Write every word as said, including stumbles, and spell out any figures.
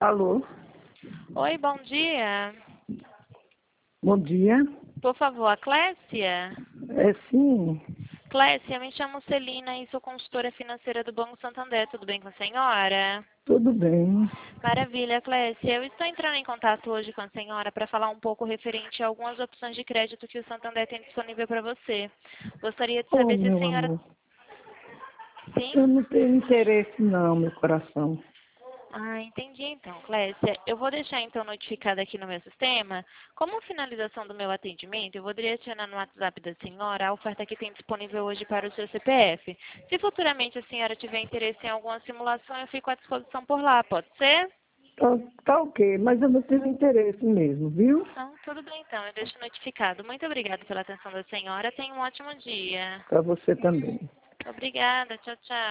Alô? Oi, bom dia. Bom dia. Por favor, a Clécia? É sim, Clécia, me chamo Celina e sou consultora financeira do Banco Santander. Tudo bem com a senhora? tudo bem. Maravilha, Clécia. Eu estou entrando em contato hoje com a senhora para falar um pouco referente a algumas opções de crédito que o Santander tem disponível para você. Gostaria de Oh, saber se a meu senhora... amor, Sim? eu não tenho interesse não, meu coração. Ah, entendi então, Clécia. Eu vou deixar então notificado aqui no meu sistema. Como finalização do meu atendimento, eu poderia adicionar no WhatsApp da senhora a oferta que tem disponível hoje para o seu C P F. Se futuramente a senhora tiver interesse em alguma simulação, eu fico à disposição por lá, pode ser? Tá, tá ok, mas eu não tenho interesse mesmo, viu? Então, tudo bem então, eu deixo notificado. Muito obrigada pela atenção da senhora. Tenha um ótimo dia. Para você também. Obrigada, tchau, tchau.